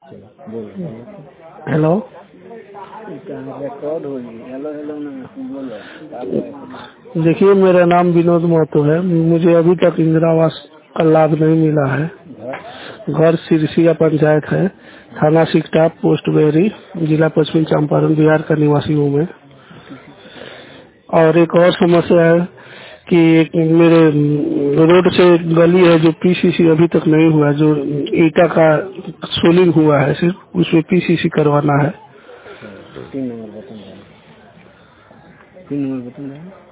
चलो बोलो। Hello. Record होगी। हेलो हेलो ना बोलो। देखिए, मेरा नाम विनोद महतो है। मुझे अभी तक इंदिरा आवास का लाभ नहीं मिला है। घर सिरसिया पंचायत है, थाना सिकटा, पोस्ट बेरी, जिला पश्चिमी चंपारण, बिहार का निवासी हूँ मैं। और एक और समस्या है कि एक मेरे रोड से गली है जो पीसीसी अभी तक नहीं हुआ, जो ईटा का सोलिंग हुआ है, सिर्फ उसमें पीसीसी करवाना है। 3 नंबर बटन है। 3 नंबर बटन है।